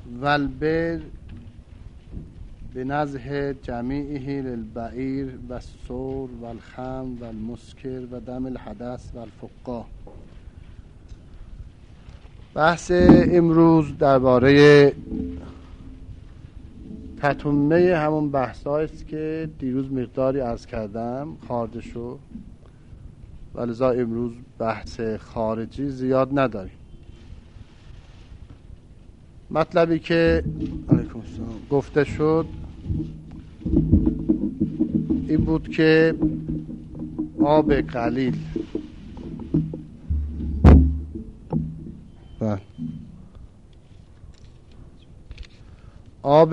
والبر بنزه جمیعه للبعیر و السور و الخمر و المسکر و دم الحدث و الفقاع. بحث امروز درباره تتمه همون بحثایی است که دیروز مقداری عرض کردم خارج شو، ولذا امروز بحث خارجی زیاد نداریم. مطلبی که علیکم السلام گفته شد این بود که آب قلیل آب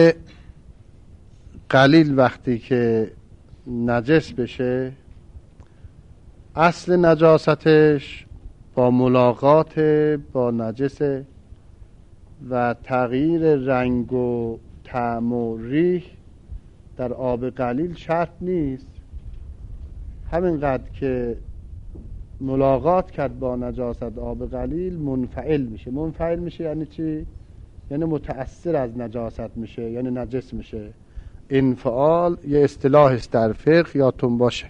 قلیل وقتی که نجس بشه، اصل نجاستش با ملاقات با نجسه و تغییر رنگ و طعم و ریح در آب قلیل شرط نیست. همینقدر که ملاقات کرد با نجاست آب قلیل منفعل میشه. منفعل میشه یعنی چی؟ یعنی متأثر از نجاست میشه، یعنی نجس میشه. انفعال یه اصطلاح است در فقه، یادتون باشه.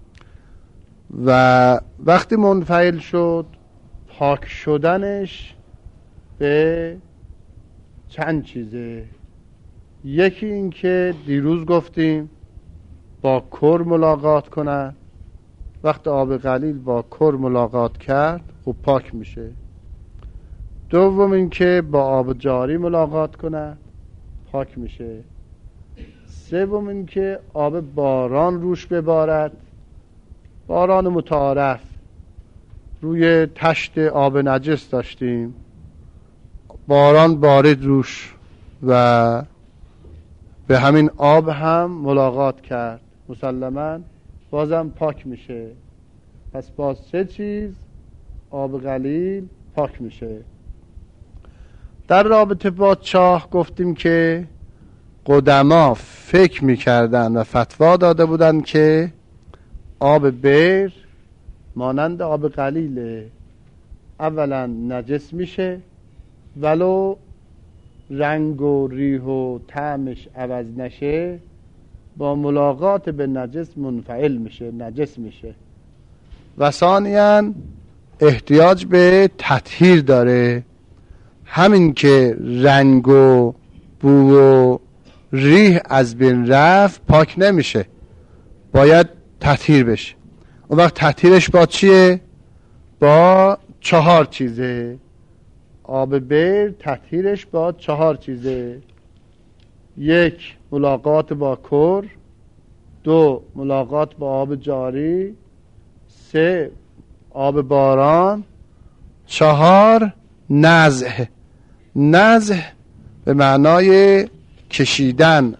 و وقتی منفعل شد، پاک شدنش به چند چیزه. یکی این که دیروز گفتیم با کر ملاقات کنه. وقتی آب قلیل با کر ملاقات کرد خب پاک میشه. دوم این که با آب جاری ملاقات کنه، پاک میشه. سوم این که آب باران روش ببارد، باران متعارف. روی تشت آب نجس داشتیم، باران بارید روش و به همین آب هم ملاقات کرد، مسلماً بازم پاک میشه. پس با سه چیز آب قلیل پاک میشه. در رابطه با چاه گفتیم که قدما فکر میکردن و فتوا داده بودن که آب بیر مانند آب قلیله. اولا نجس میشه، ولو رنگ و ریح و طعمش عوض نشه، با ملاقات به نجس منفعل میشه، نجس میشه. و ثانیاً احتیاج به تطهیر داره. همین که رنگ و بو و ریح از بین رفت پاک نمیشه، باید تطهیر بشه. اون وقت تطهیرش با چیه؟ با 4 چیزه. آب بیر تطهیرش با 4 چیزه. 1 ملاقات با کر، 2 ملاقات با آب جاری، 3 آب باران، 4 نزع. نزع به معنای کشیدن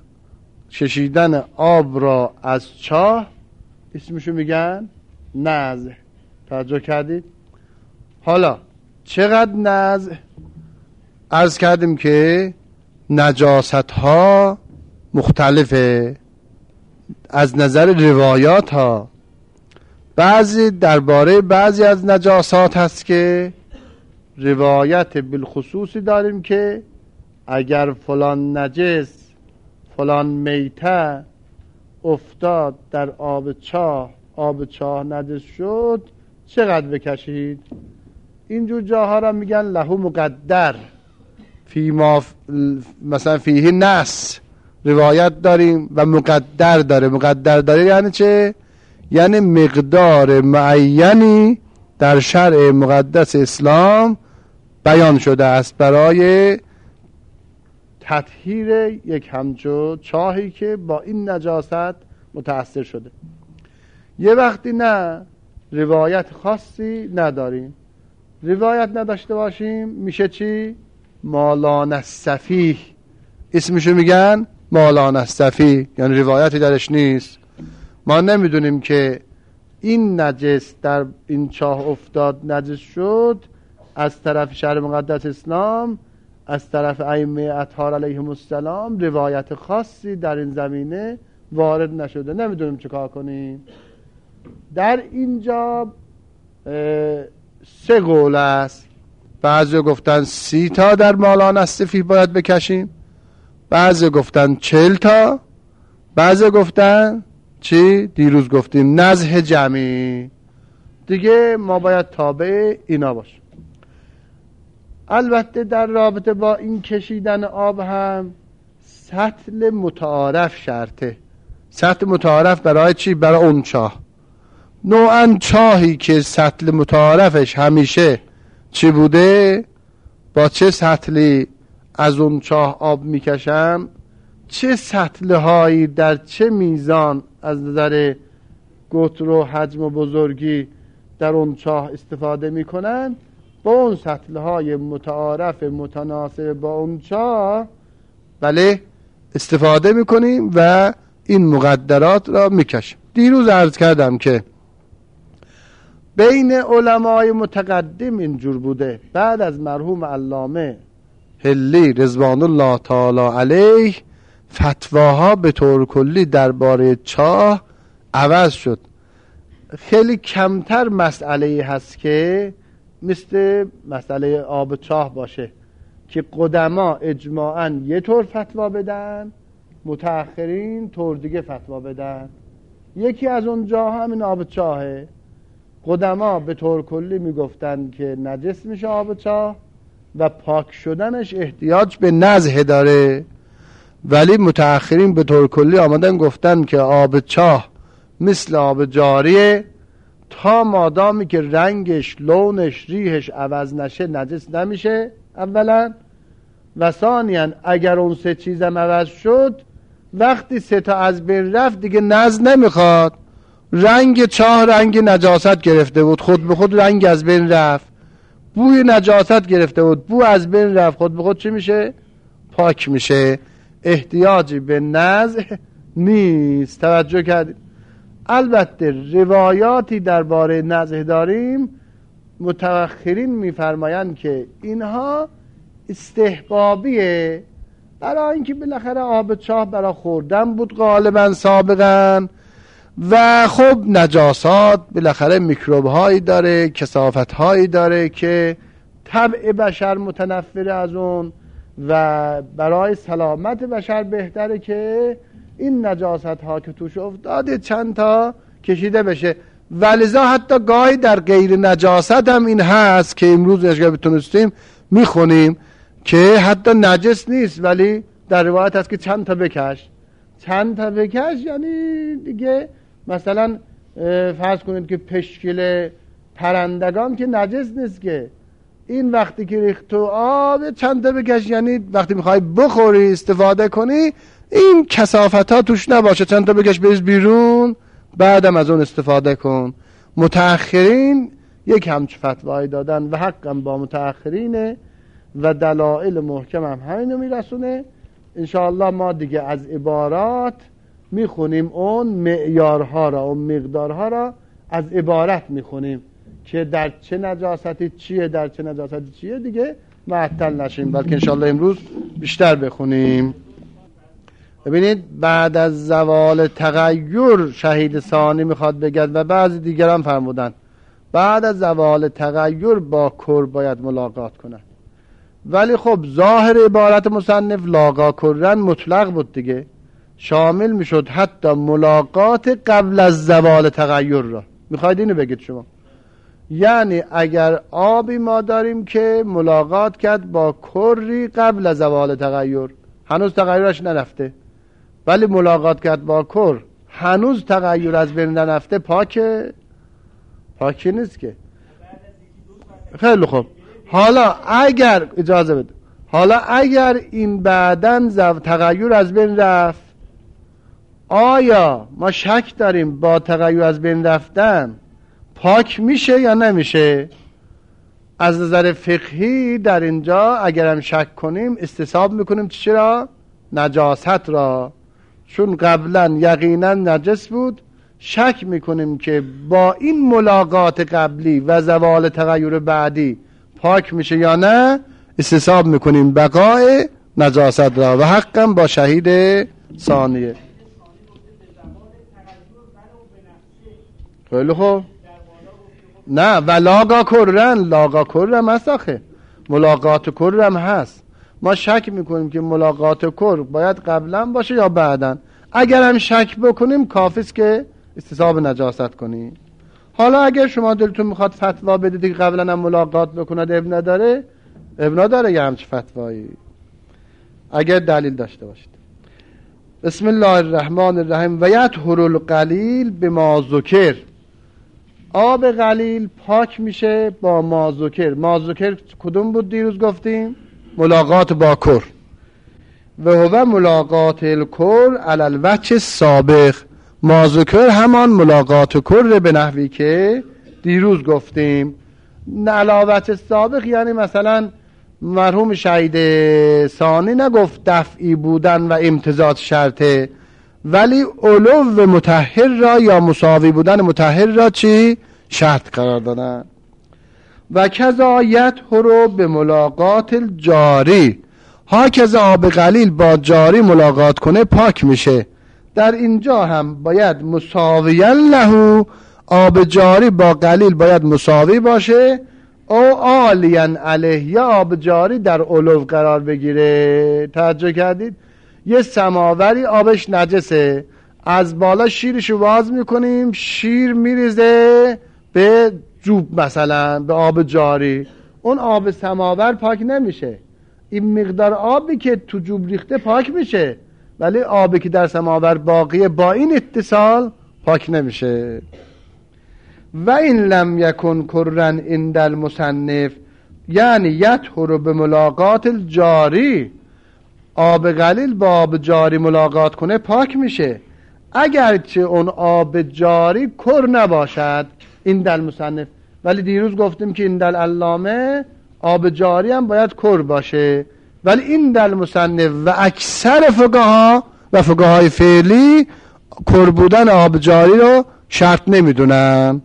آب را از چاه، اسمشو میگن نزع. توجه کردید؟ حالا چقدر نزع؟ عرض کردیم که نجاست ها مختلفه از نظر روایات ها. بعضی درباره بعضی از نجاسات هست که روایت بالخصوصی داریم که اگر فلان نجس، فلان میته افتاد در آب چاه نجس شد، چقدر بکشید. اینجور جاها را میگن له مقدر، مثلا فیه نص روایت داریم و مقدر داره. مقدر داره یعنی چه؟ یعنی مقدار معینی در شرع مقدس اسلام بیان شده است برای تطهیر یک همچو چاهی که با این نجاست متأثر شده. یه وقتی نه روایت خاصی نداریم. روایت نداشته باشیم میشه چی؟ مالان السفیه. اسمشو میگن مالان السفیه، یعنی روایتی درش نیست. ما نمیدونیم که این نجس در این چاه افتاد، نجس شد از طرف شرع مقدس اسلام، از طرف ائمه اطهار علیهم السلام روایت خاصی در این زمینه وارد نشده. نمیدونیم چه کار کنیم. در اینجا 3 قول است. بعضی گفتن 30 تا در مالان الصفیح باید بکشیم، بعضی گفتن 40 تا، بعضی گفتن چی؟ دیروز گفتیم نزح جمعی. دیگه ما باید تابع اینا باشیم. البته در رابطه با این کشیدن آب هم سطل متعارف شرطه. سطل متعارف برای چی؟ برای اون چاه. نوعا چاهی که سطل متعارفش همیشه چی بوده، با چه سطلی از اون چاه آب میکشم، چه سطلهایی در چه میزان از نظر قطر و حجم و بزرگی در اون چاه استفاده میکنن، با اون سطلهای متعارف متناسب با اون چاه بله استفاده میکنیم و این مقدرات را میکشیم. دیروز عرض کردم که بین علمای متقدم اینجور بوده، بعد از مرحوم علامه حلی رضوان الله تعالی علیه فتواها به طور کلی درباره چاه عوض شد. خیلی کمتر مسئله هست که مثل مسئله آب چاه باشه که قدما اجماعاً یه طور فتوا بدن، متأخرین طور دیگه فتوا بدن. یکی از اونجا همین آب چاهه. قدما به طور کلی میگفتن که نجس میشه آب چاه و پاک شدنش احتیاج به نزح داره، ولی متأخرین به طور کلی آمدن گفتن که آب چاه مثل آب جاریه، تا مادامی که رنگش، لونش، ریحش عوض نشه نجس نمیشه اولا، و ثانیاً اگر اون سه چیزم عوض شد، وقتی سه تا از بین رفت دیگه نزع نمیخواد. رنگ چاه رنگ نجاست گرفته بود، خود به خود رنگ از بین رفت. بوی نجاست گرفته بود، بو از بین رفت، خود به خود چی میشه؟ پاک میشه. احتیاجی به نزع نیست. توجه کردید؟ البته روایاتی درباره نزع داریم، متأخرین میفرمایند که اینها استحبابیه، برای اینکه بالاخره آب چاه برای خوردن بود غالبا سابقا، و خب نجاسات بالاخره میکروب هایی داره، کثافت هایی داره که طبع بشر متنفر از اون، و برای سلامت بشر بهتره که این نجاست ها که توش افتاده چند تا کشیده بشه. ولذا حتی گاهی در غیر نجاست هم این هست که امروز اگر بتونستیم میخونیم که حتی نجس نیست ولی در روایت هست که چند تا بکش. چند تا بکش یعنی دیگه مثلا فرض کنید که پشکل پرندگان که نجس نیست که، این وقتی که ریخت تو آب چند تا بکش، یعنی وقتی میخوای بخوری استفاده کنی این کثافت ها توش نباشه، چند تا بکش بریز بیرون، بعدم از اون استفاده کن. متأخرین یک همچه فتوایی دادن و حقم با متأخرینه و دلائل محکم هم همینو میرسونه. انشاءالله ما دیگه از عبارات میخونیم اون معیارها را، اون مقدارها را از عبارت میخونیم که در چه نجاستی چیه، در چه نجاستی چیه، دیگه معطل نشیم، بلکه انشاءالله امروز بیشتر بخونیم. ببینید بعد از زوال تغییر شهید ثانی میخواد بگد و بعضی دیگر هم فرمودن بعد از زوال تغییر با کر باید ملاقات کنند، ولی خب ظاهر عبارت مصنف لاقا کرن مطلق بود دیگه، شامل میشد حتی ملاقات قبل از زوال تغییر را. میخواید اینو بگید شما؟ یعنی اگر آبی ما داریم که ملاقات کرد با کری قبل از زوال تغییر، هنوز تغییرش نرفته، ولی ملاقات کرد با کر هنوز تغییر از بین نرفته، پاکه نیست که. خیلی خوب، حالا اگر اجازه بده، حالا اگر این بعدن تغییر از بین رفت، آیا ما شک داریم با تغییر از بین رفتن پاک میشه یا نمیشه؟ از نظر فقهی در اینجا اگر هم شک کنیم استصحاب میکنیم چرا؟ نجاست را، چون قبلا یقینا نجس بود، شک میکنیم که با این ملاقات قبلی و زوال تغییر بعدی پاک میشه یا نه، استصحاب میکنیم بقای نجاست را و حقا با شهید ثانیه. خیلی خوب، نه و لاقا کرن مساخه ملاقات کر هم هست. ما شک میکنیم که ملاقات کر باید قبلا باشه یا بعدا. اگر هم شک بکنیم کافیست که استصحاب نجاست کنیم. حالا اگر شما دلتون میخواد فتوا بدید که قبلا هم ملاقات بکند اب نداره یه همچه فتوایی، اگر دلیل داشته باشید. بسم الله الرحمن الرحیم. و یطهر القلیل بما ذکر. آب قلیل پاک میشه با ما ذکر. ما ذکر کدوم بود دیروز گفتیم؟ ملاقات با کر. و هو ملاقات الکر علی الوجه السابق. ما ذکر همان ملاقات کر به نحوی که دیروز گفتیم. علاوه سابق یعنی مثلا مرحوم شهید ثانی نگفت دفعی بودن و امتزاج شرطه، ولی علو مطهر را یا مساوی بودن مطهر را چی؟ شرط قرار دادن. و کذا یطهر به ملاقات الجاری. ها کذا آب قلیل با جاری ملاقات کنه پاک میشه. در اینجا هم باید مساویا له، آب جاری با قلیل باید مساوی باشه، او عالیا علیه، یا آب جاری در علو قرار بگیره. توجه کردید؟ یه سماوری آبش نجسه، از بالا شیرشو باز میکنیم، شیر میریزه به جوب مثلا به آب جاری، اون آب سماور پاک نمیشه. این مقدار آبی که تو جوب ریخته پاک میشه، ولی آبی که در سماور باقیه با این اتصال پاک نمیشه. و این لم یکن کرن عند المصنف، یعنی یطهر به ملاقات الجاری. آب قلیل با آب جاری ملاقات کنه پاک میشه، اگرچه اون آب جاری کر نباشد عند المصنف. ولی دیروز گفتیم که عند العلامه آب جاری هم باید کر باشه، ولی عند المصنف و اکثر فقها و فقهای فعلی کر بودن آب جاری رو شرط نمیدونن.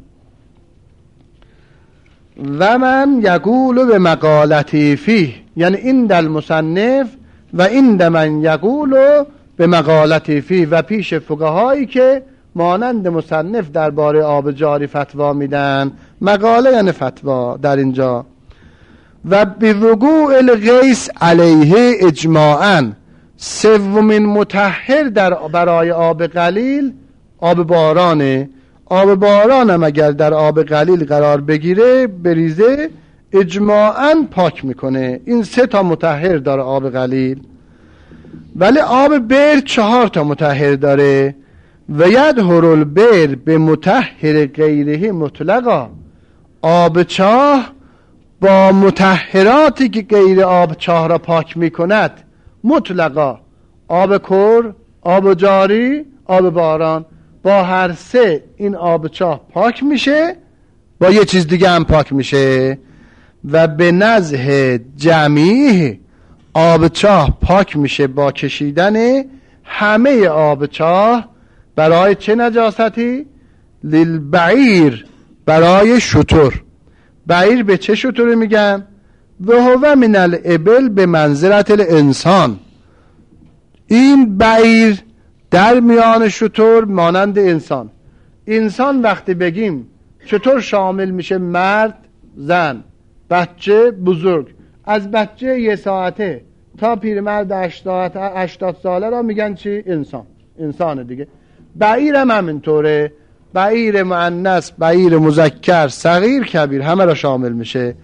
و من یقول به مقالتی فیه، یعنی عند المصنف و عند من یقول به مقالتی فیه، و پیش فقهایی که مانند مصنف درباره آب جاری فتوا میدن. مقاله یعنی فتوا در اینجا. و بوقوع الغیث علیه اجماعا. سومین مطهر برای آب قلیل آب بارانه. آب باران هم اگر در آب قلیل قرار بگیره بریزه اجماعاً پاک میکنه. این 3 تا مطهر داره آب قلیل. ولی آب بئر 4 تا مطهر داره. و یطهر البئر به مطهر غیره مطلقا. آب چاه با مطهراتی که غیر آب چاه را پاک میکند مطلقا. آب کر، آب جاری، آب باران، با هر 3 این آب چاه پاک میشه، با یه چیز دیگه هم پاک میشه. و به نزه جمیع، آب چاه پاک میشه با کشیدن همه آب چاه. برای چه نجاستی؟ للبعیر، برای شتر. بعیر به چه شتر میگن؟ و هو من الابل به منزلت الانسان. این بعیر در میان شتر مانند انسان. انسان وقتی بگیم شتر شامل میشه مرد، زن، بچه، بزرگ. از بچه 1 ساعته تا پیرمرد 80 ساله را میگن چی؟ انسان. انسان دیگه. بعیر هم همینطوره. بعیر مؤنث، بعیر مذکر، صغیر، کبیر، همه را شامل میشه.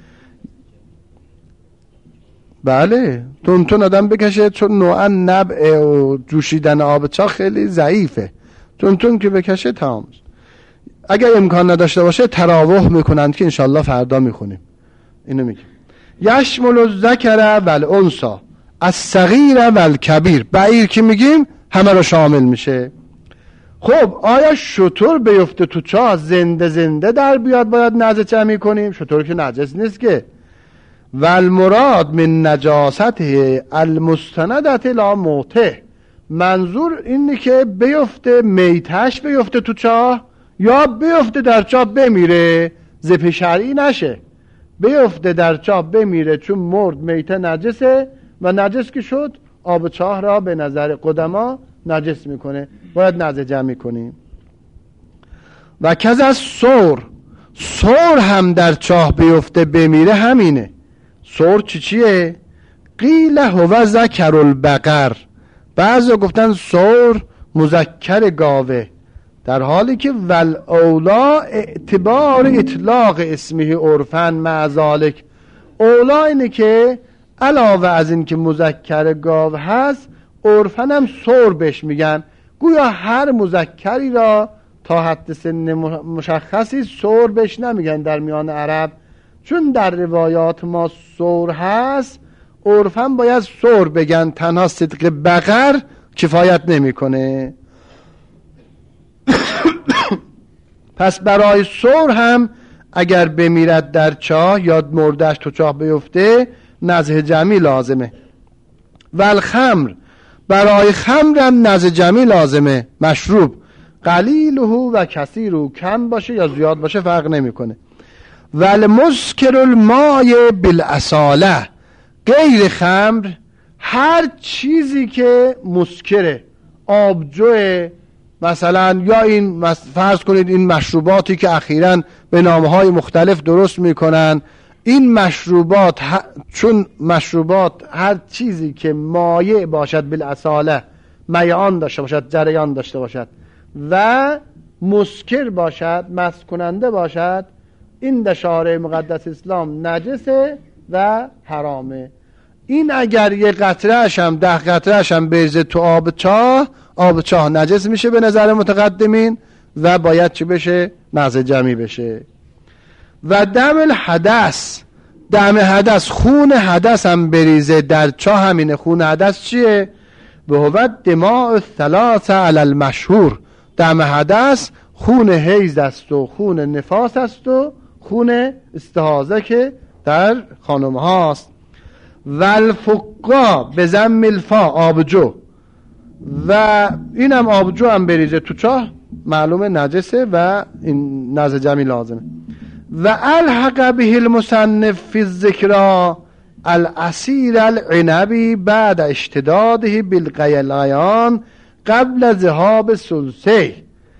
بله، تون آدم بکشه، چون نوعا نبع و جوشیدن آب چاه خیلی ضعیفه. تون که بکشه تمام. اگر امکان نداشته باشه تراوح میکنند که انشالله فردا میخونیم. اینو میگه یشمل الذکر والانثی الصغیر والکبیر. بعیر که میگیم همه را شامل میشه. خب آیا شتر بیفته تو چاه زنده در بیاد باید نجس جمعی کنیم؟ شتر که نجس نیست که. والمراد من نجاسته المستندت الی موته. منظور اینه که بیفته میتش بیفته تو چاه، یا بیفته در چاه بمیره، ذبح شرعی نشه. بیفته در چاه بمیره چون مرد، میته نجسه و نجس که شد آب چاه را به نظر قدما نجس میکنه، باید نجس جمع کنیم. و کز از سور هم در چاه بیفته بمیره همینه. سور چیه؟ قیل هو ذکر البقر، بعضی گفتن سور مذکر گاوه، در حالی که والاولا اعتبار اطلاق اسمه عرفاً مع ذالک، اولا اینه که علاوه از این که مذکر گاو هست عرفاً هم سور بهش میگن، گویا هر مذکری را تا حد سن مشخصی سور بهش نمیگن در میان عرب، چون در روایات ما سور هست عرفاً باید سور بگن، تنها صدق بقر کفایت نمیکنه. پس برای سور هم اگر بمیرد در چاه یا مردش تو چاه بیفته نزع جمعی لازمه. والخمر، برای خمر هم نزع جمعی لازمه، مشروب، قلیله و کثیره، کم باشه یا زیاد باشه فرق نمیکنه. والمسکر الماء بالاصاله، غیر خمر هر چیزی که مسکره، آبجوه مثلا، یا این فرض کنید این مشروباتی که اخیراً به نامهای مختلف درست میکنن، این مشروبات چون مشروبات هر چیزی که مایع باشد بالاصاله، میعان داشته باشد، جریان داشته باشد و مسکر باشد، مست کننده باشد، این در شارع مقدس اسلام نجسه و حرامه. این اگر یه قطره‌اش هم 10 قطره‌اش هم بریزه تو آب چاه نجس میشه به نظر متقدمین و باید چی بشه؟ نزع جمعی بشه. و دم الحدث، دم حدث، خون حدث هم بریزه در چاه، همینه. خون حدث چیه؟ به هو دماء الثلاثه علی المشهور، دم حدث خون حیض است و خون نفاس است و خون استحاضه که در خانم هاست. والفقا به ضم الفا، آبجو، و اینم آبجو هم بریزه تو چاه معلومه نجسه و این نزع جمعی لازمه. و الحق به المصنف فی الذکرى العصیر العنبی بعد اشتداده بالغلیان قبل ذهاب ثلثه،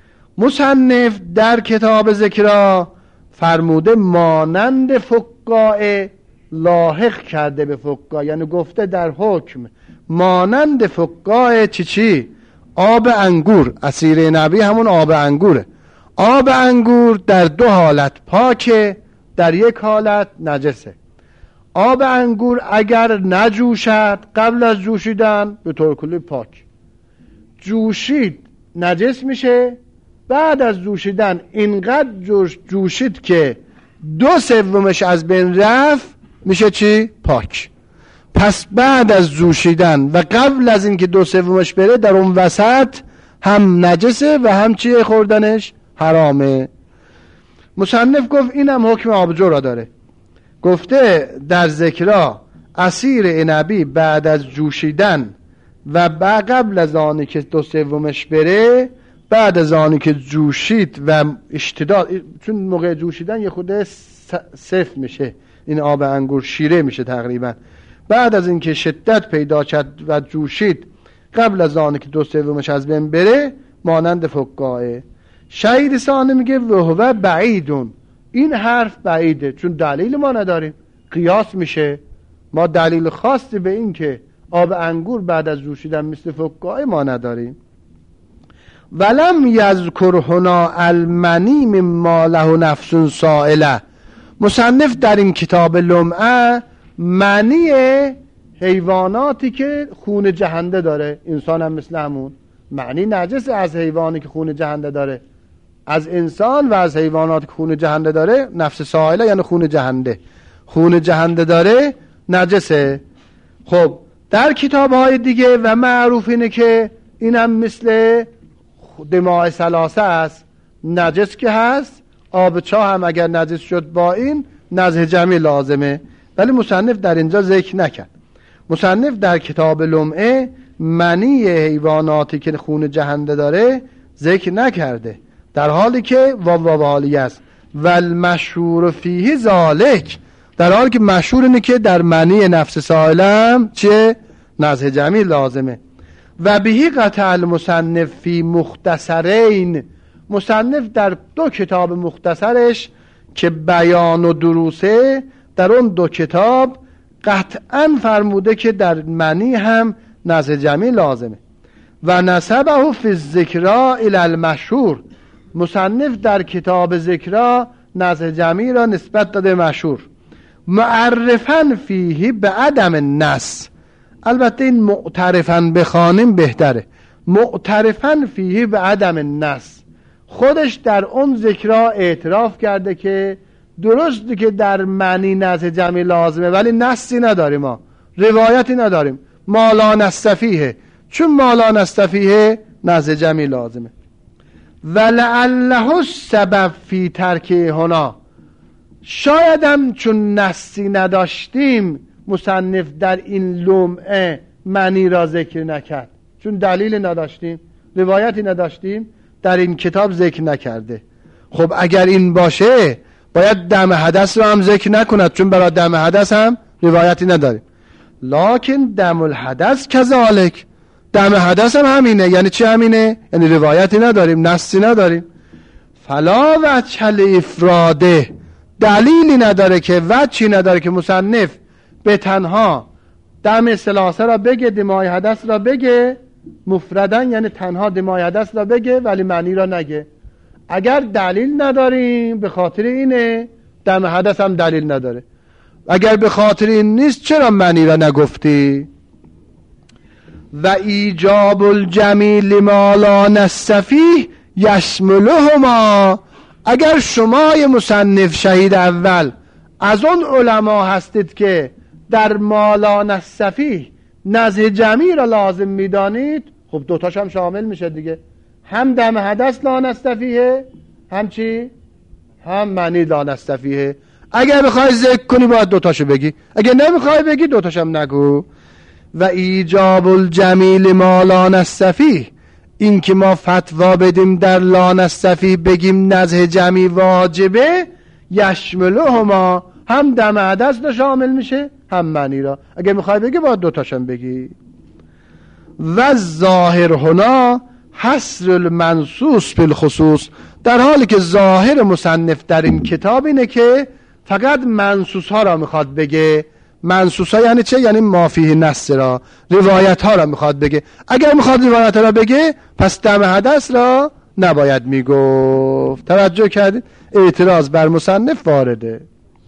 مصنف در کتاب ذکرى فرموده مانند فقاء، لاحق کرده به فقاء، یعنی گفته در حکم مانند فقاء چی؟ آب انگور. عصیر نبی همون آب انگوره. آب انگور در 2 حالت پاکه، در 1 حالت نجسه. آب انگور اگر نجوشد قبل از جوشیدن به طور کلی پاک، جوشید نجس میشه، بعد از جوشیدن اینقدر جوشید که 2/3 از بین رفت میشه چی؟ پاک. پس بعد از جوشیدن و قبل از اینکه 2/3 بره در اون وسط هم نجسه و هم چیه خوردنش؟ حرامه. مصنف گفت اینم حکم آبجو را داره. گفته در ذکرى عصیر عنبی بعد از جوشیدن و قبل از آنی که 2/3 بره، بعد از آنی که جوشید و اشتداد، چون موقع جوشیدن یه خود سفت میشه این آب انگور، شیره میشه تقریبا، بعد از اینکه شدت پیدا کرد و جوشید قبل از آنی که 2/3 از بین بره مانند فقاعه. شهید ثانی میگه وهو بعیدون، این حرف بعیده چون دلیل ما نداریم، قیاس میشه، ما دلیل خاصی به این که آب انگور بعد از جوشیدن مثل فقاعه ما نداریم. ولم یذکر هنا المنی مما له نفس سائله، مصنف در این کتاب لمعه منی حیواناتی که خون جهنده داره، انسان هم مثل همون، معنی نجس از حیوانی که خون جهنده داره، از انسان و از حیوانات که خون جهنده داره، نفس سائله یعنی خون جهنده، خون جهنده داره نجسه. خب در کتاب های دیگه و معروف اینه که اینم مثل دماء ثلاثه است، نجس که هست، آب چاه هم اگر نجس شد با این نزع جمعی لازمه، ولی مصنف در اینجا ذکر نکرد. مصنف در کتاب لمعه منی حیواناتی که خون جهنده داره ذکر نکرده، در حالی که والی است. والمشهور فیه ذالک، در حالی که مشهور اینه که در منی نفس سائلم چه؟ نزع جمعی لازمه. و بهی قطع المصنف فی مختصرین، مصنف در 2 کتاب مختصرش که بیان و دروسه، در اون 2 کتاب قطعا فرموده که در منی هم نزع جمعی لازمه. و نسبه فی الذکرا الی المشهور، مصنف در کتاب ذکرا نزع جمعی را نسبت داده مشهور. معرفا فیه به عدم النص، البته این معترفا بخوانیم بهتره. معترفا فیه به عدم النص، خودش در اون ذکرا اعتراف کرده که درسته که در معنی نزع جمعی لازمه ولی نصی نداریم، ما روایتی نداریم. ما لا نستفیه، چون ما لا نستفیه نزع جمعی لازمه. ولعله السبب فی ترک هنا، شاید هم چون نصی نداشتیم مصنف در این لمعه معنی را ذکر نکرد، چون دلیل نداشتیم، روایتی نداشتیم، در این کتاب ذکر نکرده. خب اگر این باشه باید دم حدث را هم ذکر نکند، چون برای دم حدث هم روایتی نداریم. لکن دم الحدث کذالک، دم حدث هم همینه. یعنی چی همینه؟ یعنی روایتی نداریم، نصی نداریم. فلا وجه افراده، دلیلی نداره که وجهی نداره که مصنف به تنها دم ثلاثه را بگه، دمای حدث را بگه مفردن، یعنی تنها دمای حدث را بگه ولی معنی را نگه. اگر دلیل نداریم به خاطر اینه، دم حدث هم دلیل نداره. اگر به خاطر این نیست چرا معنی را نگفتی؟ و ایجاب الجمیل لما لا نستفیه یشملهما، اگر شما مصنف شهید اول از اون علما هستید که در ما لا نستفیه نزع جمعی را لازم میدانید، خب دوتاش هم شامل میشه دیگه، هم دم حدث لا نستفیه، هم چی؟ هم معنی لا نستفیه. اگر بخوای ذکر کنی باید دوتاشو بگی، اگر نمیخوای بگی دوتاشم نگو. و ایجاب الجمیل ما لا نستفیه، این که ما فتوا بدیم در لا نستفیه بگیم نزع جمعی واجبه، یشملهما، هم دم حدث را شامل میشه هم معنی را. اگر میخوای بگی باید دوتاشم بگی. و ظاهر هنا حصر المنصوص بالخصوص، در حالی که ظاهر مصنف در این کتاب اینه که فقط منصوص ها را میخواد بگه. منصوص ها یعنی چه؟ یعنی ما فیه نص را، روایت ها را میخواد بگه. اگر میخواد روایت ها را بگه پس دم حدث را نباید میگفت. توجه کردید؟ اعتراض بر مصنف وارده.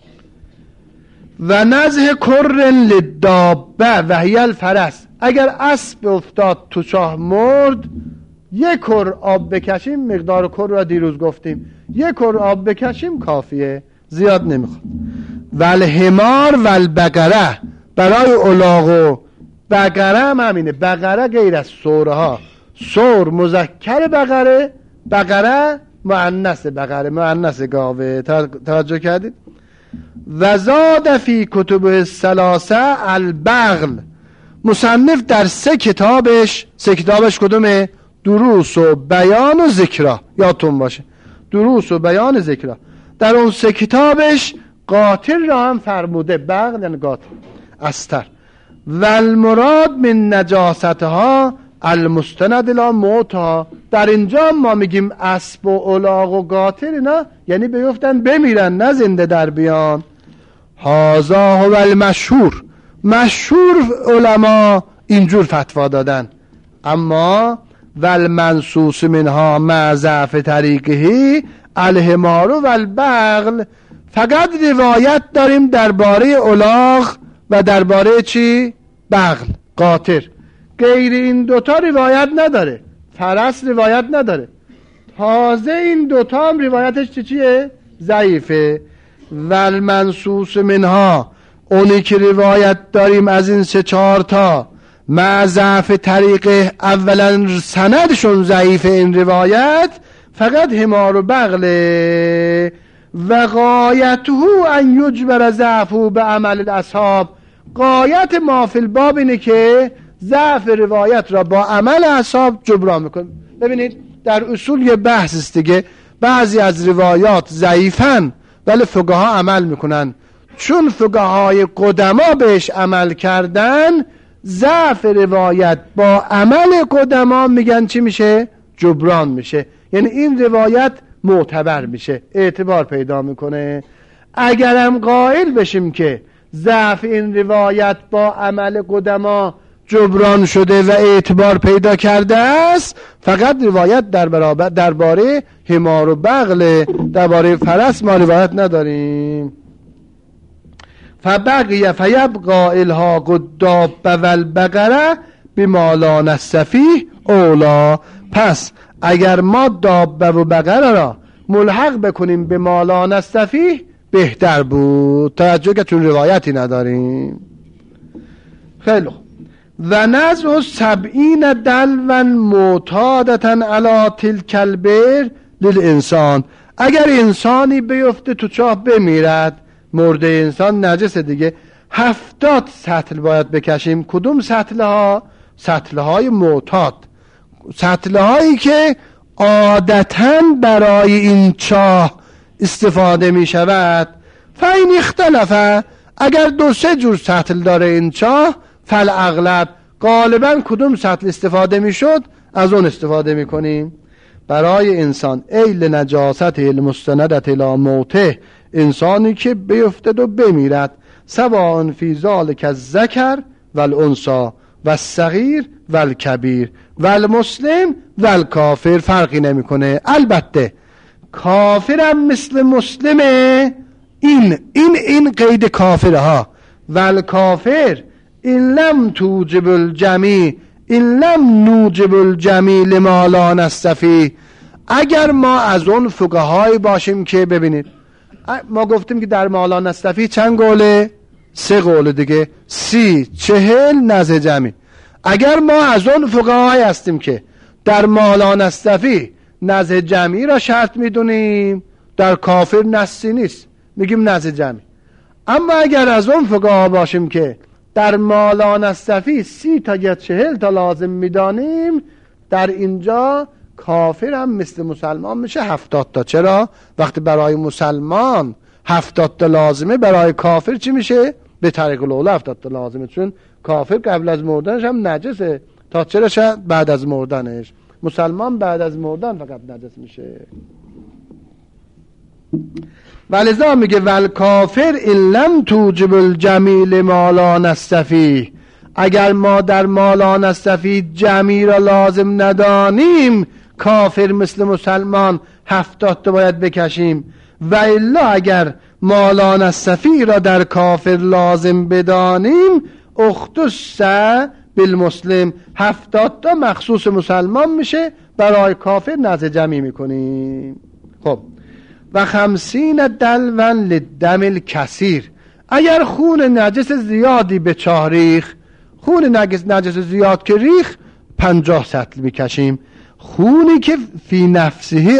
و نزه کر للدابه و هی الفرس، اگر اسب افتاد تو چاه مرد، یک کر آب بکشیم، مقدار کر را دیروز گفتیم، یک کر آب بکشیم کافیه، زیاد نمیخواد. والحمار والبقره، برای الاغ و بقره هم همینه. بقره غیر از سوره ها، سور مذکر بقره، بقره مؤنث بقره، مؤنث گاوه. توجه کردید؟ و زاد فی کتب الثلاثه البغل، مصنف در سه کتابش کدومه؟ دروس و بیان و ذکرا، یادتون باشه دروس و بیان ذکرا. در اون سه کتابش قاطر را هم فرموده، بغل یعنی قاطر، استر. و المراد من نجاستها المستند الی موتها، در اینجا ما میگیم اسب و الاغ و قاطر اینا یعنی بیفتن بمیرن نه زنده در بیان. هذا هو المشهور، مشهور علما اینجور فتوا دادن. اما والمنصوص منها مع ضعف طریقه الحمار و البغل، فقط روایت داریم درباره الاغ و درباره چی؟ بغل، قاطر. غیر این دوتا روایت نداره. فرس روایت نداره. تازه این دوتا هم روایتش چیه؟ ضعیفه. والمنصوص منها، اونی که روایت داریم از این 3-4 تا مع ضعف طریقه، اولا سندشون ضعیف این روایت، فقط حمار و بغله. و غایته ان یجبر ضعفه به عمل الاصحاب، غایت ما فی الباب اینه که ضعف روایت را با عمل اصحاب جبران میکنه. ببینید در اصول یه بحث است دیگه، بعضی از روایات ضعیفن ولی فقها عمل میکنن، چون فقهای قدما بهش عمل کردن، ضعف روایت با عمل قدما میگن چی میشه؟ جبران میشه. یعنی این روایت معتبر میشه، اعتبار پیدا میکنه. اگرم قائل بشیم که ضعف این روایت با عمل قدما جبران شده و اعتبار پیدا کرده است، فقط روایت درباره حمار و بغل، درباره فرس ما روایت نداریم. فبقی فیبقا الحاق الدابه والبقره بما لا نستفیه اولا. پس اگر ما دابه و بقره را ملحق بکنیم به ما لا نستفیه بهتر بود، توجه که چون روایتی نداریم. خیلی خوب. و نزع 70 دلوا معتادة علی تلک البئر للانسان. اگر انسانی بیفته تو چاه بمیرد، مرده انسان نجسه دیگه، 70 سطل باید بکشیم. کدوم سطل ها؟ سطل های معتاد، سطل هایی که عادتاً برای این چاه استفاده می شود. فاین اختلفه، اگر 2-3 جور سطل داره این چاه، فالاغلب غالبا کدوم سطل استفاده می شد از اون استفاده می کنیم. برای انسان ایل نجاست المستندت الی موته، انسانی که بیفتد و بمیرد، سواء فی ذلک الذکر والانثی والصغیر والکبیر والمسلم والکافر، فرقی نمیکنه. البته کافرم مثل مسلمه، این قید کافره ها. والکافر این لم توجب الجمیع این لم نوجب الجمیع لما لا نستفی. اگر ما از اون فقهای باشیم که ببینید ما گفتیم که در ما لا نستفی چند قوله؟ 3 قوله دیگه، 30-40 نزد جمعی. اگر ما از اون فقهای هستیم که در ما لا نستفی نزد جمعی را شرط میدونیم، در کافر نصی نیست، میگیم نزد جمعی. اما اگر از اون فقها باشیم که در ما لا نستفی 30 تا 40 تا لازم میدانیم، در اینجا کافر هم مثل مسلمان میشه 70 تا. چرا؟ وقتی برای مسلمان 70 تا لازمه، برای کافر چی میشه؟ به طریق الاولی 70 تا لازمه، چون کافر قبل از مردنش هم نجسه. تا چرا شد؟ بعد از مردنش. مسلمان بعد از مردن فقط نجس میشه. ولذا میگه والکافر ان لم توجب الجمیع ما لا نستفی. اگر ما در ما لا نستفی جمیع را لازم ندانیم، کافر مثل مسلمان 70 تا باید بکشیم. و الا اگر ما لا نستفی را در کافر لازم بدانیم، اختص بالمسلم، 70 تا مخصوص مسلمان میشه، برای کافر نزد جمعی میکنیم. خب و 50 دلوا للدم الکثیر. اگر خون نجس زیادی به چاه ریخ، خون نجس زیاد که ریخ 50 سطل میکشیم. خونی که فی نفسه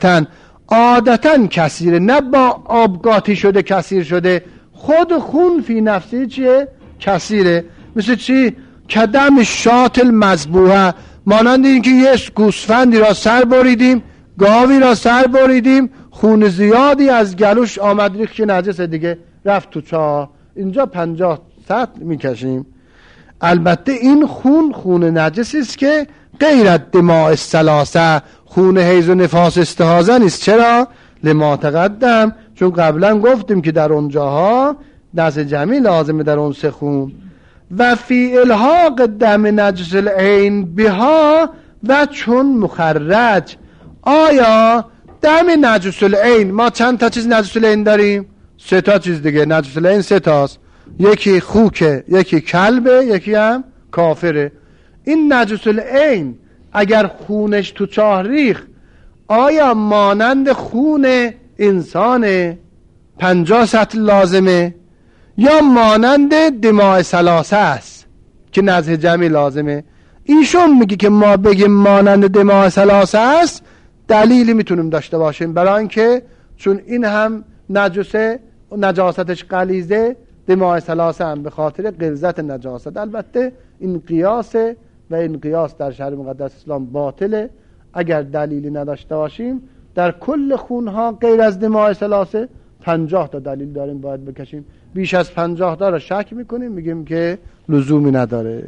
عادتاً کثیره، نه با آبگاتی شده کثیر شده، خود خون فی نفسه چیه؟ کثیره. مثل چی؟ کدم شات المذبوحه، مانند اینکه یه گوسفندی را سر بریدیم، گاوی را سر بریدیم، خون زیادی از گلوش آمد ریخت که نجس دیگه، رفت تو چاه، اینجا 50 سطل میکشیم. البته این خون نجسی است که غیر دماء الثلاثه، خون حیض و نفاس استحاضه نیست. چرا؟ لما تقدم، چون قبلا گفتیم که در اونجاها نزد جمعی لازمه در اون 3 خون. و فی الحاق دم نجس العین بها و چون مخرج. آیا دم نجس العین، ما چند تا چیز نجس العین داریم؟ 3 تا چیز دیگه. نجس العین 3 تاست، یکی خوکه، یکی کلبه، یکی هم کافره. این نجس العین اگر خونش تو چاه ریخ، آیا مانند خون انسان 50 سطل لازمه، یا مانند دماء ثلاثه است که نزد جمعی لازمه؟ ایشون میگه که ما بگیم مانند دماء ثلاثه است، دلیلی میتونیم داشته باشیم، برای اینکه چون این هم نجسه، نجاستش غلیظه، دماء ثلاثه هم به خاطر غلظت نجاست. البته این قیاسه و این قیاس در شرع مقدس اسلام باطله. اگر دلیلی نداشته باشیم، در کل خونها غیر از دماء ثلاثه 50 تا دلیل داریم باید بکشیم. بیش از 50 تا را شک میکنیم، میگیم که لزومی نداره،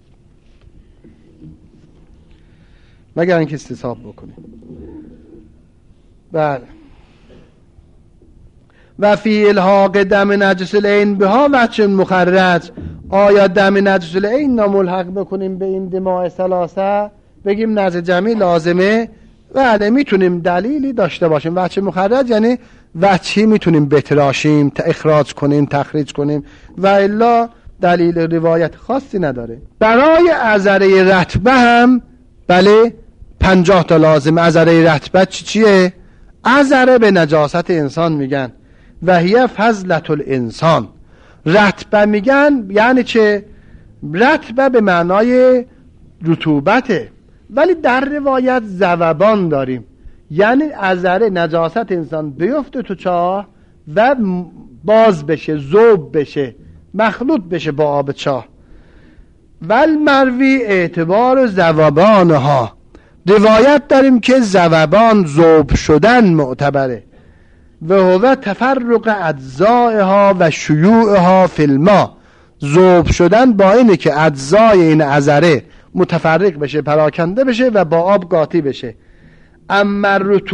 مگر اینکه استصحاب بکنیم. بله. و فی الحاق دم نجس العین بها وجه مخرج، آیا دم نجس العین ناملحق بکنیم به این دماء ثلاثه، بگیم نزع جمعی لازمه؟ بله میتونیم دلیلی داشته باشیم. وجه مخرج یعنی وجهی میتونیم بتراشیم، اخراج کنیم، تخریج کنیم، و الا دلیل روایت خاصی نداره. برای عذره رتبه هم بله 50 تا لازم. عذره رتبه چیه؟ عذره به نجاست انسان میگن و هی فضلة الانسان. رتبه میگن یعنی چه؟ رتبه به معنای رطوبته، ولی در روایت ذوبان داریم، یعنی عذره نجاست انسان بیفته تو چاه و باز بشه، ذوب بشه، مخلوط بشه با آب چاه. والمروی اعتبار ذوبانها، روایت داریم که ذوبان ذوب شدن معتبره. و هو تفرق اجزائها و شیوعها فی الماء، ذوب شدن با اینه که اجزای این عذره متفرق بشه، پراکنده بشه و با آب قاطی بشه. اما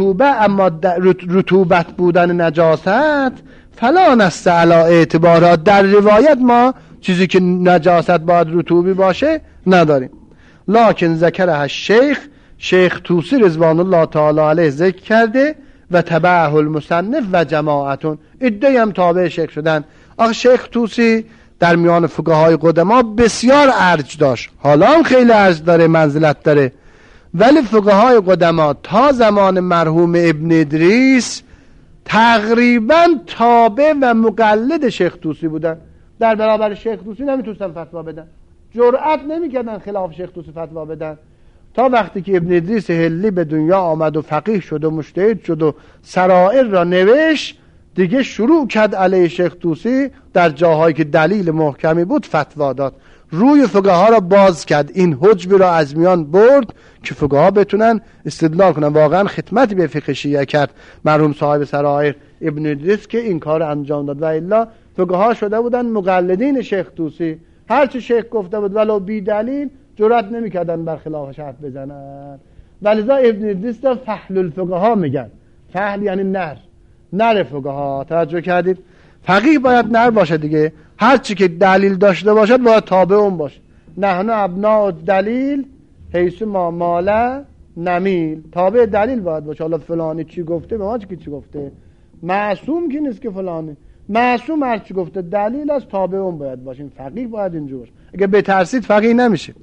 رطوبت بودن نجاست فلا نص علی اعتبارها، در روایت ما چیزی که نجاست باید رطوبی باشه نداریم. لکن ذکرها شیخ طوسی رضوان الله تعالی علیه ذکر کرده و تبعه المصنف و جماعتون، عده‌ای هم تابع شیخ شدن. آخه شیخ طوسی در میان فقهای قدما بسیار ارج داشت، حالا هم خیلی ارج داره، منزلت داره، ولی فقهای قدما تا زمان مرحوم ابن ادریس تقریبا تابع و مقلد شیخ طوسی بودن. در برابر شیخ طوسی نمیتونستن فتوا بدن، جرأت نمیکردن خلاف شیخ طوسی فتوا بدن، تا وقتی که ابن ادریس حلی به دنیا آمد و فقیه شد و مجتهد شد و سرائر را نوشت، دیگه شروع کرد علیه شیخ طوسی در جاهایی که دلیل محکمی بود فتوا داد، روی فقها را باز کرد، این حجب را از میان برد که فقها بتونن استدلال کنن. واقعا خدمتی به فقه شیعه کرد مرحوم صاحب سرائر ابن ادریس که این کار انجام داد، و الا فقها شده بودن مقلدین شیخ طوسی، هرچی شیخ گفته بود ولو بی دلیل جرأت نمی‌کردن بر خلافش حرف بزنن. ولذا ابن ادریس را فحل الفقها میگن. فحل یعنی نر فقها. توجه کردید؟ فقیه باید نر باشه دیگه، هرچی که دلیل داشته باشد باید تابع اون باشه. نحن ابناء دلیل حیث ما مال نمیل، تابع دلیل باید باشه. حالا فلانی چی گفته به ما چی گفته، معصوم کی نیست که فلانی، معصوم هر چی گفته دلیل از تابع اون باید باشیم. فقیه باید اینجور باشه، اگه بترسید فقیه نمیشه.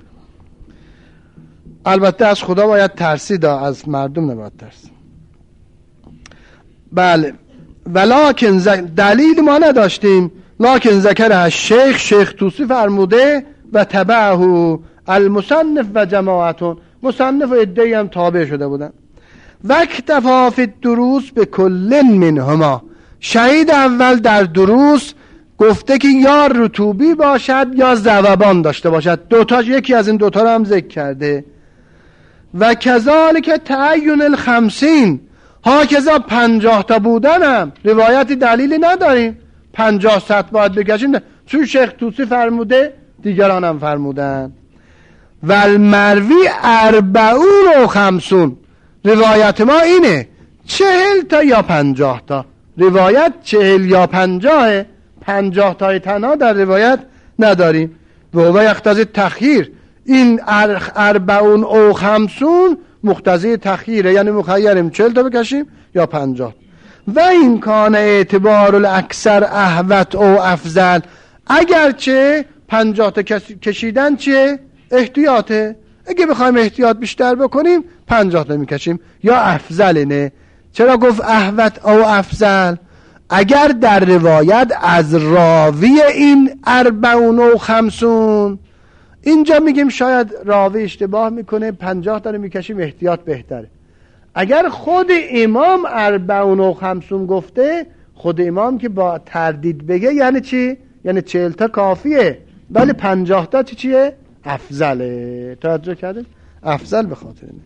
البته از خدا باید ترسید، از مردم نباید ترسید. بله، ولکن دلیل ما نداشتیم، لکن ذکرها شیخ طوسی فرموده و تبعه المصنف و جماعتون، مصنف و عده‌ای هم تابع شده بودن. و اکتفا فی الدروس به کل منهما، شهید اول در دروس گفته که یا رطوبی باشد یا ذوبان داشته باشد، دوتاش، یکی از این دوتا رو هم ذکر کرده. و کذالک تعین الخمسین، ها کذا 50 تا بودنم روایتی دلیلی نداریم، 50 سطح باید بکشیم، چون شیخ طوسی فرموده دیگران هم فرمودن. و المروی 40 و 50، روایت ما اینه 40 تا یا 50 تا، روایت 40 یا 50، 50 تای تنها در روایت نداریم. و هو یقتضی تخییر، این 40 و 50 مقتضی تخییره، یعنی مخیریم 40 تا بکشیم یا 50. و این کان اعتبار الاکثر احوط او افضل، اگرچه 50 تا کشیدن چه احتیاطه، اگه بخوایم احتیاط بیشتر بکنیم 50 تا میکشیم یا افضل. نه چرا گفت احوط او افضل؟ اگر در روایت از راوی این 40 و 50، اینجا میگیم شاید راوی اشتباه میکنه 50 تا میکشیم احتیاط بهتره. اگر خود امام 40 و 50 گفته، خود امام که با تردید بگه یعنی چی؟ یعنی 40 تا کافیه، ولی 50 تا چیه؟ افضله. توجه کردید؟ افضل به خاطر اینه.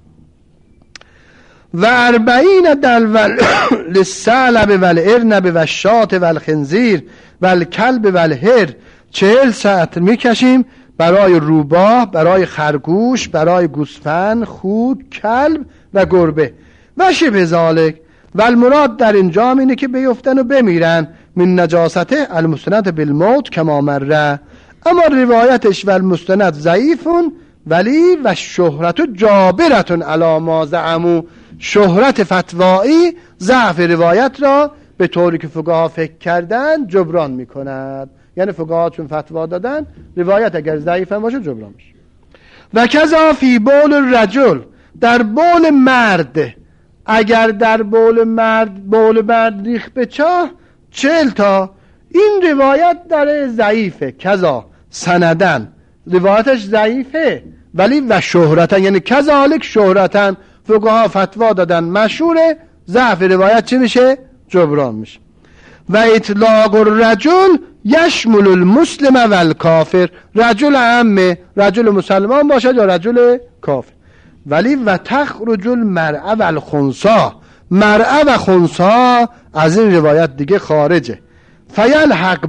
و 40 دلول للثعلب والارنب والشاة والخنزیر والکلب والهر، 40 سطر میکشیم برای روباه، برای خرگوش، برای گوسفند، خود، کلب و گربه. و شبه ذالک، و المراد در اینجا اینه که بیفتن و بمیرن من نجاسته المستند بالموت کما مره. اما روایتش و المستند ضعیفون ولی و شهرت جابرتون علی ما زعمو، شهرت فتوایی ضعف روایت را به طوری که فقها فکر کردن جبران میکند. یعنی فقها چون فتوا دادن روایت اگر ضعیف هم باشه جبران میشه. و کذا فی بول الرجل، در بول مرد، اگر در بول مرد ریخ به چاه 40 تا، این روایت در ضعیفه. کذا سندن روایتش ضعیفه ولی و شهرتن، یعنی کذالک شهرتن فقها فتوا دادن مشهوره، ضعف روایت چی میشه؟ جبران میشه. و اطلاق الرجل یشمل المسلم و الکافر، رجل عامه، رجل مسلمان باشد یا رجل کافر. ولی و تخرج المرأة و الخنثی، مرأة و خنثی از این روایت دیگه خارجه. فیلحق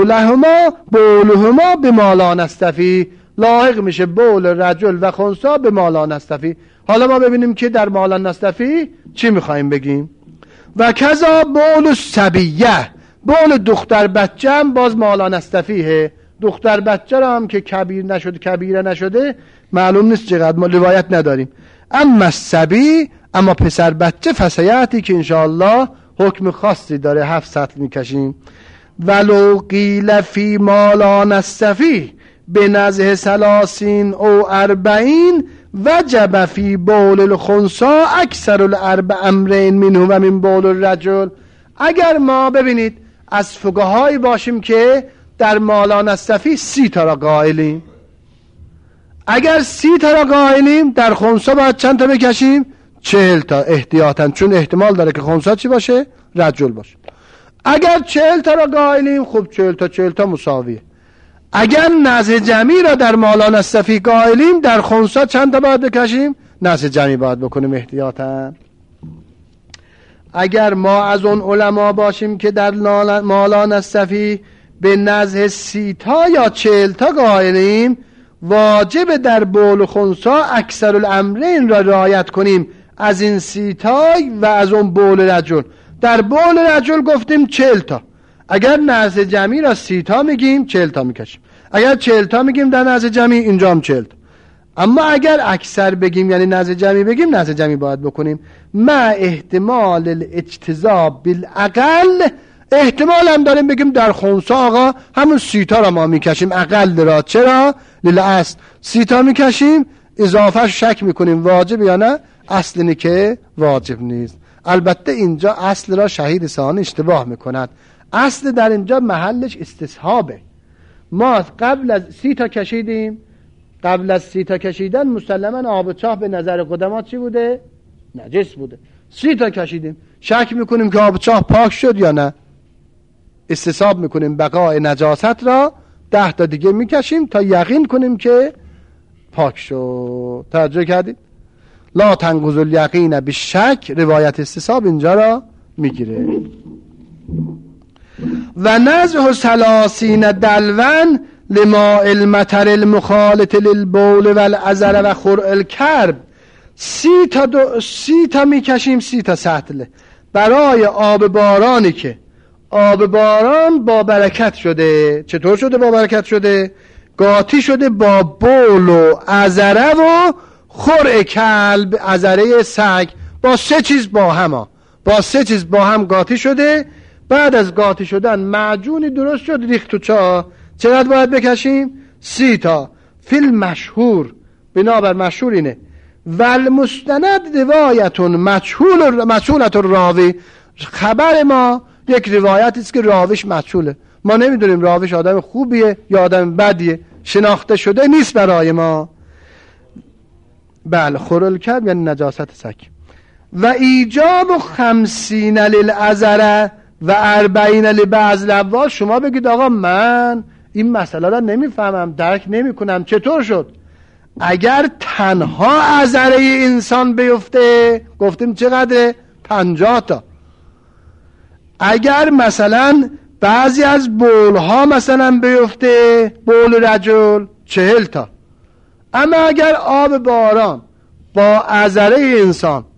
بولهما بما لا نستفی، لاحق میشه بول رجل و خنثی به ما لا نستفی. حالا ما ببینیم که در ما لا نستفی چی میخوایم بگیم. و کذا بول الصبیه، بول دختر بچه هم باز ما لا نستفیه. دختر بچه را هم که کبیره نشده معلوم نیست چقدر، ما روایت نداریم. اما الصبی، اما پسر بچه فسیعتی که انشاءالله حکم خاصی داره، 7 سطر میکشیم. ولو قیل فی ما لا نستفی بنزه 30 او 40 وجب فی بول الخنثی اکثر الاربع امرین منه و من بول الرجل. اگر ما ببینید از فقهایی باشیم که در ما لا نستفی 30 تا را قائلیم، اگر 30 تا را قائلیم در خنثی باید چند تا بکشیم؟ 40 تا احتیاطاً، چون احتمال داره که خنثی چی باشه؟ رجل باشه. اگر 40 تا را قائلیم خب 40 تا مساویه. اگر نزع جمعی را در ما لا نستفی قائلیم در خنثی چند تا باید بکشیم؟ نزع جمعی باید بکنیم احتیاطاً. اگر ما از اون علما باشیم که در ما لا نستفی به نزع 30 تا یا 40 تا قائلیم، واجب در بول خنثی اکثر الامرین را رعایت کنیم، از این 30 تا و از اون بول رجل. در بول رجل گفتیم 40 تا، اگر نزع جمعی را 30 تا میگیم 40 تا میکشیم، اگر 40 تا میگیم در نزع جمعی اینجا هم 40 تا. اما اگر اکثر بگیم یعنی نزع جمعی بگیم نزع جمعی باید بکنیم. ما احتمال الاجتذاب بالاقل، احتمال هم داریم بگیم در خنثی آقا همون 30 تا را ما میکشیم اقل را. چرا؟ للاصل 30 تا میکشیم، اضافه شک میکنیم واجب یا نه، اصل اینه که واجب نیست. البته اینجا اصل را شهید ثانی اشتباه میکند. اصل در اینجا محلش استصحابه. ما قبل از 30 تا کشیدیم، قبل از 30 تا کشیدن مسلما آب چاه به نظر قدما چی بوده؟ نجس بوده. 30 تا کشیدیم، شک میکنیم که آب چاه پاک شد یا نه، استصحاب میکنیم بقای نجاست را 10 تا دیگه میکشیم تا یقین کنیم که پاک شد. توجه کردید؟ لا تنقض الیقین بالشک، روایت استصحاب اینجا را میگیره. و نزع 30 دلون لما المطر المخالط للبول والعذر و خرع الکرب، 30 تا میکشیم، 30 تا سطله برای آب بارانی که آب باران با برکت شده. چطور شده با برکت شده؟ قاطی شده با بول و عذره و خرع کلب، عذره سگ، با 3 چیز با هم قاطی شده. بعد از قاطی شدن معجونی درست شد ریخت تو چاه، چقدر باید بکشیم؟ 30 تا. فیلم مشهور، بنابر مشهور اینه والمستند روایتون مجهولت الراوی، خبر ما یک روایتی است که راویش مجهوله، ما نمیدونیم راویش آدم خوبیه یا آدم بدیه، شناخته شده نیست برای ما. بله، خرل کرد یعنی نجاست سگ. و ایجاب 50 للعذره و 40 لبعض الابوال. شما بگید آقا من این مسئله را نمیفهمم، درک نمی کنم، چطور شد؟ اگر تنها عذره انسان بیفته گفتیم چقدره؟ 50 تا. اگر مثلا بعضی از بولها مثلا بیفته، بول رجل 40 تا. اما اگر آب باران با عذره انسان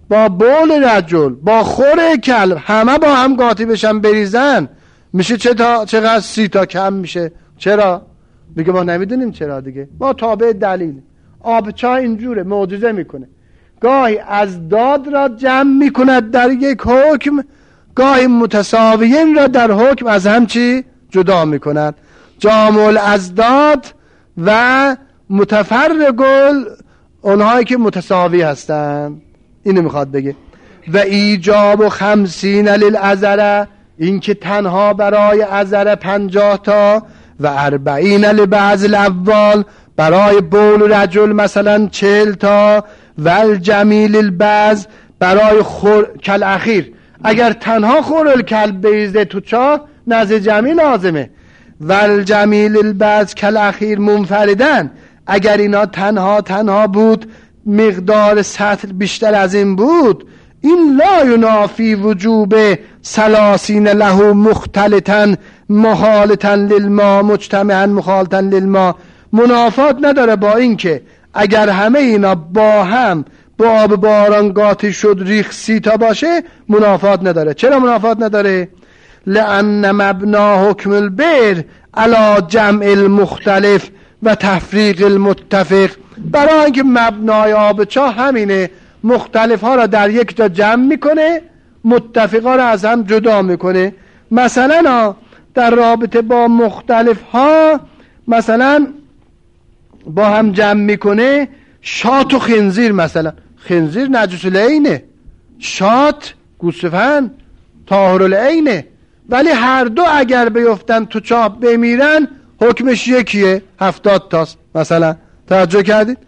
با بول رجل، با خور کلب همه با هم قاطی بشن بریزن، میشه چقدر 30 تا کم میشه. چرا؟ میگه ما نمیدونیم چرا دیگه، ما تابع دلیل. آبچاه اینجوره، معجزه میکنه، گاهی ازداد را جمع میکند در یک حکم، گاهی متساویین را در حکم از هم چی؟ جدا میکند. جامع الازداد و متفرقل اونهایی که متساوی هستن. اینو میخواد بگه. و ایجاب 50 للعذره، این که تنها برای عذره 50 تا، و 40 لبعض الاول، برای بول رجل مثلا 40 تا، و الجمیل البعض، برای کل اخیر اگر تنها خور کلب بیزده تو چاه نزد جمی لازمه، و الجمیل البعض کل اخیر منفردن، اگر اینا تنها بود مقدار سطل بیشتر از این بود، این لا ینافی وجوب 30 له مختلطا محالطا للما مجتمعا مخالطا للما، منافات نداره با این که اگر همه اینا با هم با آب باران قاطی شد ریخ 30 تا باشه، منافات نداره. چرا منافات نداره؟ لأن مبنا حکم البر علی جمع المختلف و تفریق المتفق، برای اینکه مبنای آب چاه همینه، مختلف ها را در یک جا جمع میکنه، متفق ها را از هم جدا میکنه. مثلا در رابطه با مختلف ها مثلا با هم جمع میکنه شات و خنزیر، مثلا خنزیر نجس العینه، شات گوسفند طاهر العینه، ولی هر دو اگر بیفتن تو چاه بمیرن حکمش یکیه، 70 تاست مثلا. توجه کردید؟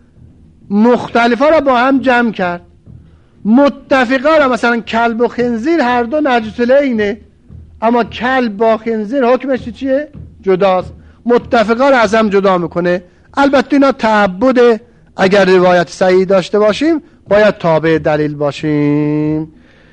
مختلفا را با هم جمع کرد، متفقا را مثلا کلب و خنزیر هر دو نجس العینه، اما کلب با خنزیر حکمش چیه؟ جداست. متفقا را از هم جدا میکنه. البته اینا تعبده، اگر روایت صحیح داشته باشیم باید تابع دلیل باشیم.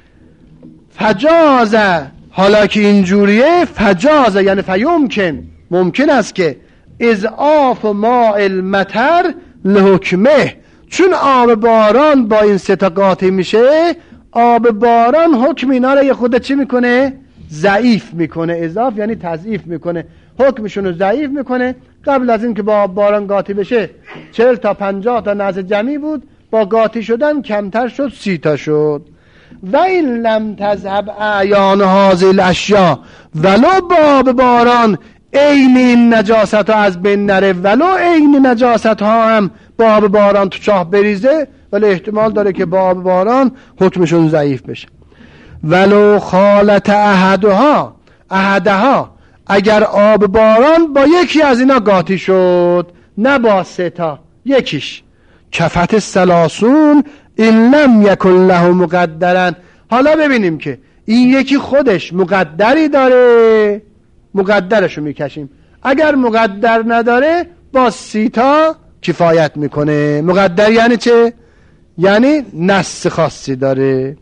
فجازه، حالا که اینجوریه، فجازه یعنی فیمکن، ممکن است که اضعاف ماء المطر لحکمه، چون آب باران با این 3 تا قاطی میشه، آب باران حکم اینا رو یه خود چی میکنه؟ ضعیف میکنه. اضاف یعنی تضعیف میکنه، حکمشون رو ضعیف میکنه. قبل از این که با آب باران قاطی بشه 40 تا 50 تا نزد جمعی بود، با قاطی شدن کمتر شد 30 تا شد. و این لم تذهب اعیان هذه الاشیاء، ولو با آب باران عین این نجاست ها از بین نره، ولو عین نجاست ها هم با آب باران تو چاه بریزه، ولی احتمال داره که با آب باران حکمشون ضعیف بشه. ولو خالط احدها، اگر آب باران با یکی از اینا قاطی شد، نه با 3 تا، یکیش، کفت 30 این لم یکن له مقدرن. حالا ببینیم که این یکی خودش مقدری داره، مقدرشو میکشیم. اگر مقدر نداره با 30 تا کفایت میکنه. مقدر یعنی چه؟ یعنی نص خاصی داره.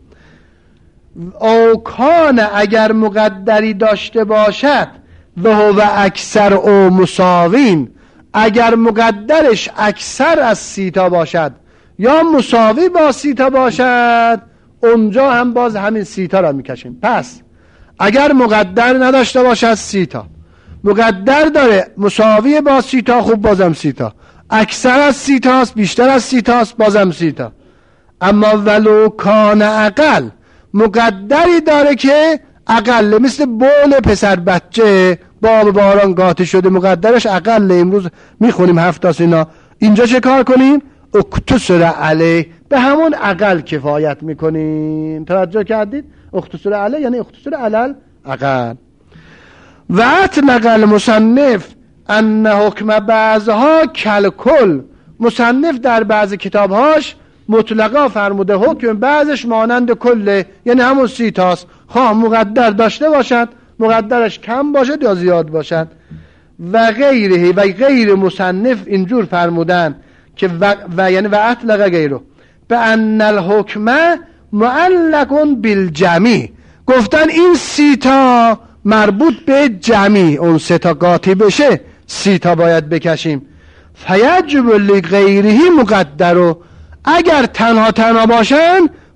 او کان، اگر مقدری داشته باشد، و هو اکثر او مساوین، اگر مقدرش اکثر از 30 تا باشد یا مساوی با 30 تا باشد، اونجا هم باز همین 30 تا را میکشیم. پس اگر مقدر نداشته باشد 30 تا، مقدر داره مساوی با 30 تا، خوب بازم 30 تا، اکثر از 30 تاست، بیشتر از 30 تاست، بازم 30 تا. اما ولو کان اقل، مقدری داره که اقل، مثل بول پسر بچه با آب باران قاطی شده، مقدرش اقل. امروز میخونیم 7 تا اینا، اینجا چه کار کنیم؟ اکتسر علیه، به همون اقل کفایت میکنیم. توجه کردید؟ اکتسر علیه یعنی اکتسر علل اقل. و اطلق المصنف ان حکم بعضها کلکل، مصنف در بعض کتابهاش مطلقا فرموده حکم بعضش مانند کله، یعنی همون 30 تاست، خواه مقدر داشته باشد، مقدرش کم باشد یا زیاد باشد. و غیره، و غیر مصنف اینجور فرمودن که و یعنی و اطلق غیره به ان الحکم معلق بالجمی، گفتن این 30 تا مربوط به جمی، اون 3 تا قاطی بشه 30 تا باید بکشیم. فیجب لغیره مقدر، اگر تنها باشن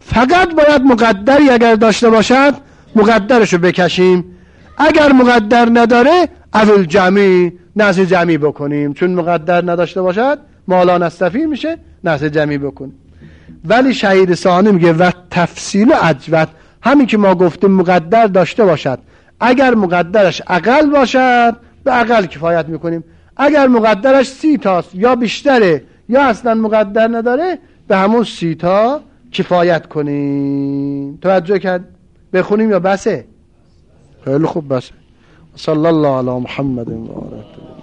فقط باید مقدری اگر داشته باشد مقدرشو بکشیم، اگر مقدر نداره اول جمعی نحس جمعی بکنیم، چون مقدر نداشته باشد مالا نستفی میشه، نحس جمعی بکنیم. ولی شهید ثانی میگه و تفصیل و اجود، همین که ما گفتیم مقدر داشته باشد، اگر مقدرش اقل باشد به اقل کفایت میکنیم، اگر مقدرش 30 تاست یا بیشتره یا اصلا مقدر نداره به همون 30 تا کفایت کنیم. توجه کرد؟ بخونیم یا بسه؟ خیلی خوب بسه. صلی الله علی محمد و آله.